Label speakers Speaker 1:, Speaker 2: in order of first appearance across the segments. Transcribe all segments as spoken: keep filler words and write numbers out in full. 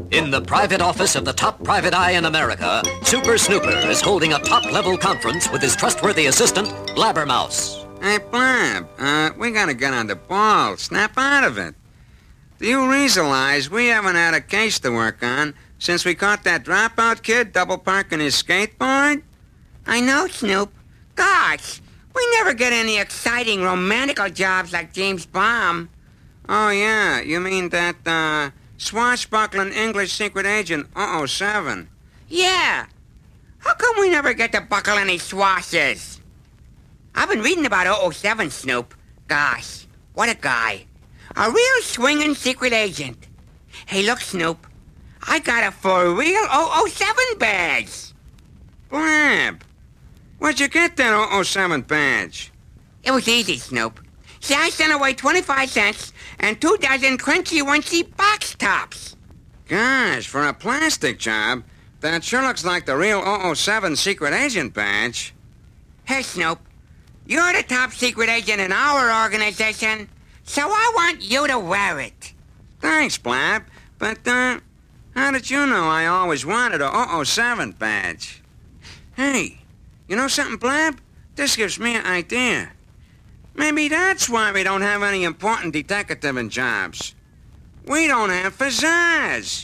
Speaker 1: In the private office of the top private eye in America, Super Snooper is holding a top-level conference with his trustworthy assistant, Blabbermouse.
Speaker 2: Hey, Blab, uh, we gotta get on the ball. Snap out of it. Do you realize we haven't had a case to work on since we caught that dropout kid double parking his skateboard?
Speaker 3: I know, Snoop. Gosh, we never get any exciting romantical jobs like James Baum.
Speaker 2: Oh, yeah, you mean that, uh, swashbuckling English secret agent oh oh seven?
Speaker 3: Yeah. How come we never get to buckle any swashes? I've been reading about oh oh seven, Snoop. Gosh, what a guy. A real swinging secret agent. Hey, look, Snoop. I got a for real oh oh seven badge.
Speaker 2: Blab, where'd you get that oh oh seven badge?
Speaker 3: It was easy, Snoop. See, I sent away twenty-five cents and two dozen crunchy-wunchy box tops.
Speaker 2: Gosh, for a plastic job, that sure looks like the real oh oh seven secret agent badge.
Speaker 3: Hey, Snoop, you're the top secret agent in our organization, so I want you to wear it.
Speaker 2: Thanks, Blab, but, uh, how did you know I always wanted a oh oh seven badge? Hey, you know something, Blab? This gives me an idea. Maybe that's why we don't have any important deteckative jobs. We don't have pizzazz.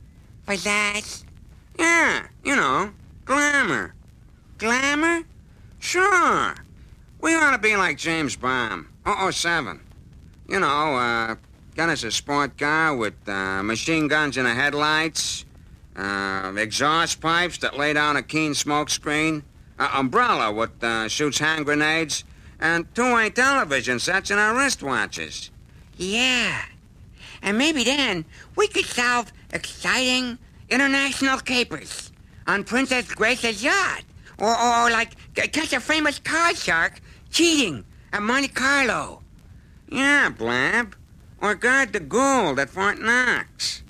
Speaker 3: Pizzazz?
Speaker 2: Yeah, you know, glamour.
Speaker 3: Glamour?
Speaker 2: Sure. We ought to be like James Baum, oh oh seven. You know, uh, got us a sport car with uh, machine guns in the headlights, uh, exhaust pipes that lay down a keen smoke screen, an umbrella with uh, shoots hand grenades, and two-way television sets in our wristwatches.
Speaker 3: Yeah. And maybe then we could solve exciting international capers on Princess Grace's yacht. Or, or, or like, catch a famous card shark cheating at Monte Carlo.
Speaker 2: Yeah, Blab. Or guard the Gould at Fort Knox.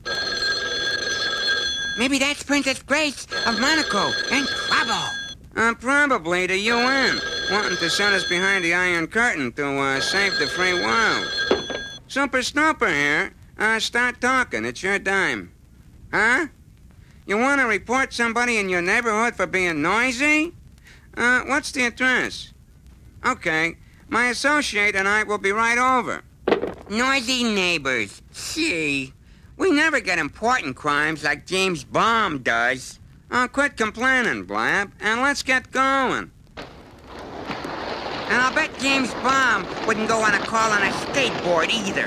Speaker 3: Maybe that's Princess Grace of Monaco in trouble.
Speaker 2: Uh, probably the U N, wanting to set us behind the Iron Curtain to uh, save the free world. Super Snooper here. Uh, start talking. It's your dime. Huh? You want to report somebody in your neighborhood for being noisy? Uh, what's the address? Okay, my associate and I will be right over.
Speaker 3: Noisy neighbors. Gee, we never get important crimes like James Baum does.
Speaker 2: Oh, quit complaining, Blab, and let's get going.
Speaker 3: And I'll bet James Baum wouldn't go on a call on a skateboard either.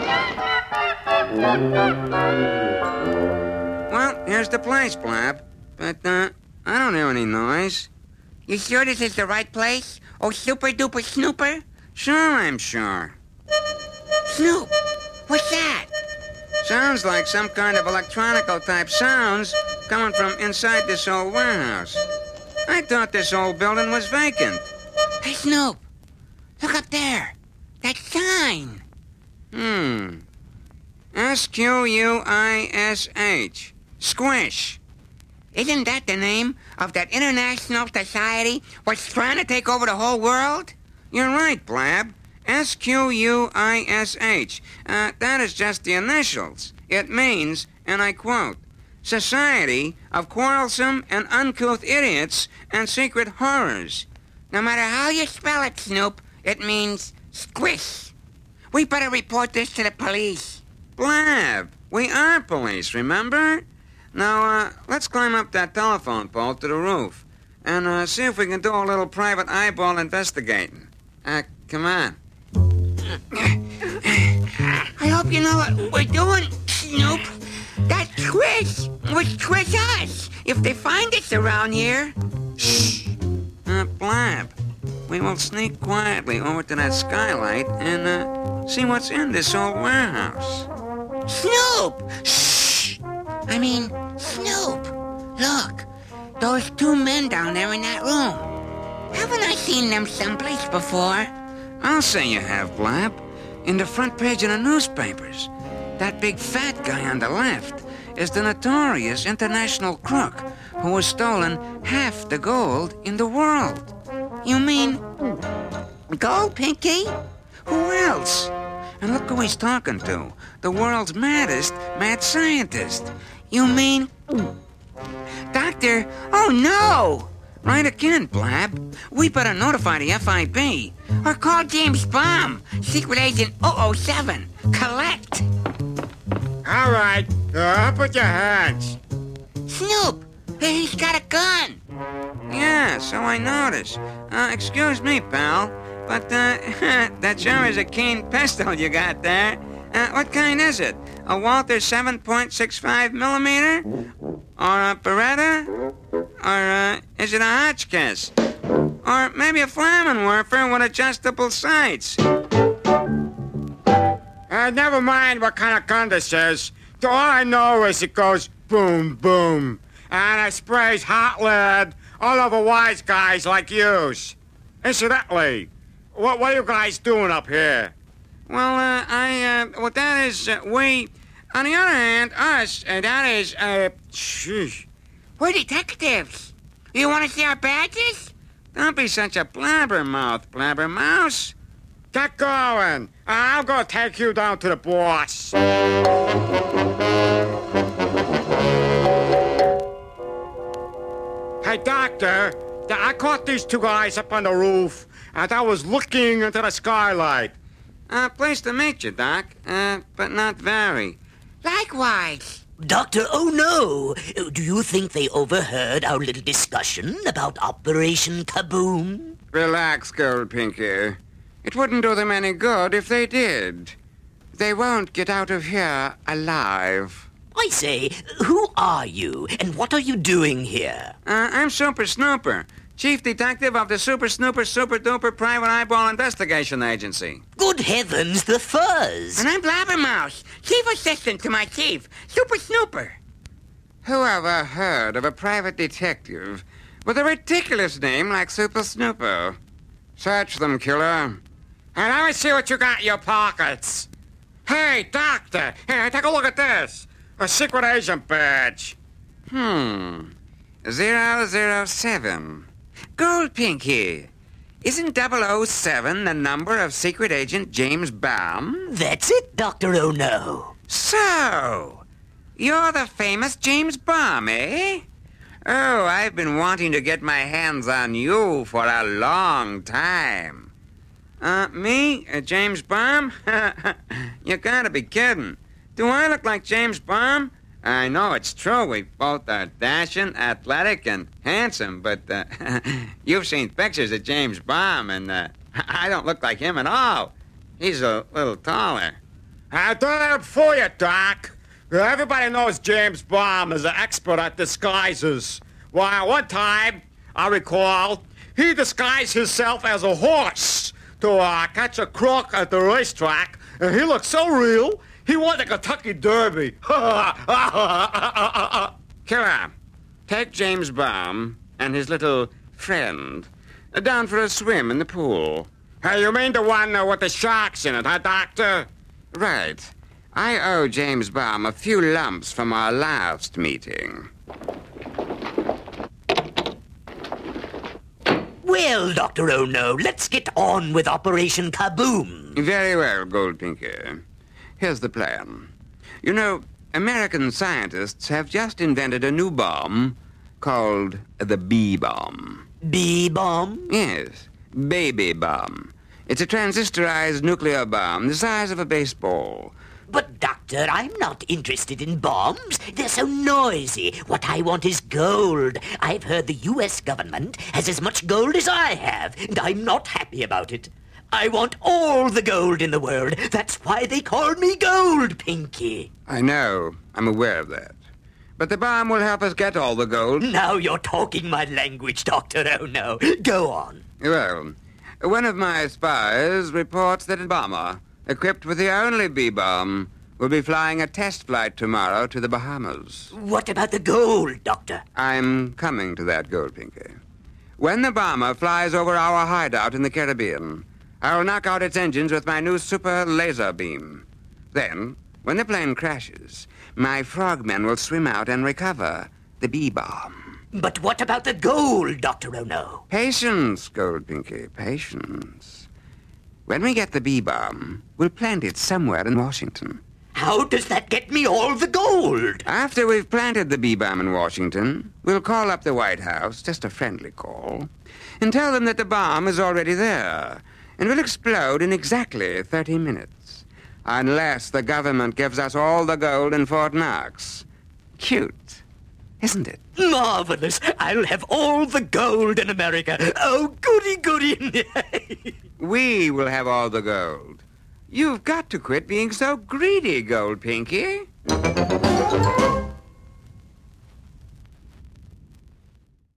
Speaker 2: Well, here's the place, Blab. But, uh, I don't hear any noise.
Speaker 3: You sure this is the right place? Oh, super-duper Snooper?
Speaker 2: Sure, I'm sure.
Speaker 3: Snoop, what's that?
Speaker 2: Sounds like some kind of electronical-type sounds coming from inside this old warehouse. I thought this old building was vacant.
Speaker 3: Hey, Snoop, look up there. That sign.
Speaker 2: Hmm. S Q U I S H. Squish.
Speaker 3: Isn't that the name of that international society what's trying to take over the whole world?
Speaker 2: You're right, Blab. S Q U I S H. Uh, that is just the initials. It means, and I quote, Society of Quarrelsome and Uncouth Idiots and Secret Horrors.
Speaker 3: No matter how you spell it, Snoop, it means squish. We better report this to the police.
Speaker 2: Blab, we are police, remember? Now, uh, let's climb up that telephone pole to the roof and uh, see if we can do a little private eyeball investigating. Uh, come on.
Speaker 3: I hope you know what we're doing, Snoop. That squish would squish us if they find us around here.
Speaker 2: Shh. Uh, Blab, we will sneak quietly over to that skylight and uh, see what's in this old warehouse.
Speaker 3: Snoop! Shh! I mean, Snoop. Look, those two men down there in that room. Haven't I seen them someplace before?
Speaker 2: I'll say you have, Blab. In the front page of the newspapers. That big fat guy on the left is the notorious international crook who has stolen half the gold in the world.
Speaker 3: You mean Gold Pinky?
Speaker 2: Who else? And look who he's talking to. the world's maddest mad scientist.
Speaker 3: You mean... Doctor, oh no!
Speaker 2: Right again, Blab. We better notify the F I B.
Speaker 3: Or call James Baum, Secret Agent oh oh seven. Collect.
Speaker 4: All right, uh, up with your hands.
Speaker 3: Snoop, he's got a gun.
Speaker 2: Yeah, so I noticed. Uh, excuse me, pal, but uh, that sure is a keen pistol you got there. Uh, what kind is it? A Walther seven point six five millimeter? Or a Beretta? Or uh, is it a Hotchkiss? Or maybe a Flammenwerfer with adjustable sights?
Speaker 4: Uh, never mind what kind of gun this is. All I know is it goes boom, boom. And it sprays hot lead all over wise guys like yous. Incidentally, what, what are you guys doing up here?
Speaker 2: Well, uh, I, uh, well, that is, uh, we... On the other hand, us, uh, that is, uh...
Speaker 4: Sheesh.
Speaker 3: We're detectives. You want to see our badges?
Speaker 2: Don't be such a blabbermouth, blabbermouse.
Speaker 4: Get going. I'm gonna take you down to the boss. Hey, Doctor, I caught these two guys up on the roof, and I was looking into the skylight.
Speaker 2: Uh, pleased to meet you, Doc, uh, but not very.
Speaker 3: Likewise.
Speaker 5: Doctor Oh No, do you think they overheard our little discussion about Operation Kaboom?
Speaker 2: Relax, Gold Pinky. It wouldn't do them any good if they did. They won't get out of here alive.
Speaker 5: I say, who are you, and what are you doing here?
Speaker 2: Uh, I'm Super Snooper, Chief Detective of the Super Snooper Super Duper Private Eyeball Investigation Agency.
Speaker 5: Good heavens, the fuzz!
Speaker 3: And I'm Blabbermouse, Chief Assistant to my Chief, Super Snooper.
Speaker 2: Who ever heard of a private detective with a ridiculous name like Super Snooper? Search them, killer.
Speaker 4: And let me see what you got in your pockets. Hey, Doctor, hey, take a look at this. A secret agent badge.
Speaker 2: Hmm. Zero zero seven. Gold Pinky. Isn't double oh seven the number of Secret Agent James Baum?
Speaker 5: That's it, Doctor Oh No.
Speaker 2: So, you're the famous James Baum, eh? Oh, I've been wanting to get my hands on you for a long time. Uh, me? Uh, James Baum? You gotta be kidding. Do I look like James Baum? I know it's true. We both are dashing, athletic, and handsome, but uh, you've seen pictures of James Baum, and uh, I don't look like him at all. He's a little taller.
Speaker 4: I don't let him fool you, Doc. Everybody knows James Baum is an expert at disguises. Why, one time, I recall, he disguised himself as a horse to uh, catch a crook at the racetrack, and he looked so real, he won the Kentucky Derby.
Speaker 2: Killer, take James Baum and his little friend down for a swim in the pool.
Speaker 4: Hey, you mean the one uh, with the sharks in it, huh, Doctor?
Speaker 2: Right. I owe James Baum a few lumps from our last meeting.
Speaker 5: Well, Doctor Oh No, let's get on with Operation Kaboom.
Speaker 2: Very well, Gold Pinky. Here's the plan. You know, American scientists have just invented a new bomb called the B-bomb.
Speaker 5: B-bomb?
Speaker 2: Yes, baby bomb. It's a transistorized nuclear bomb the size of a baseball.
Speaker 5: But, Doctor, I'm not interested in bombs. They're so noisy. What I want is gold. I've heard the U S government has as much gold as I have, and I'm not happy about it. I want all the gold in the world. That's why they call me Gold Pinky.
Speaker 2: I know. I'm aware of that. But the bomb will help us get all the gold.
Speaker 5: Now you're talking my language, Doctor Oh No. Go on.
Speaker 2: Well, one of my spies reports that a bomber, equipped with the only B-bomb, will be flying a test flight tomorrow to the Bahamas.
Speaker 5: What about the gold, Doctor?
Speaker 2: I'm coming to that, Gold Pinky. When the bomber flies over our hideout in the Caribbean, I'll knock out its engines with my new super laser beam. Then, when the plane crashes, my frogmen will swim out and recover the B-bomb.
Speaker 5: But what about the gold, Doctor Oh No?
Speaker 2: Patience, Gold Pinky, patience. When we get the B-bomb, we'll plant it somewhere in Washington.
Speaker 5: How does that get me all the gold?
Speaker 2: After we've planted the bee-bomb in Washington, we'll call up the White House, just a friendly call, and tell them that the bomb is already there and will explode in exactly thirty minutes. Unless the government gives us all the gold in Fort Knox. Cute, isn't it?
Speaker 5: Marvelous. I'll have all the gold in America. Oh, goody, goody.
Speaker 2: We will have all the gold. You've got to quit being so greedy, Gold Pinky.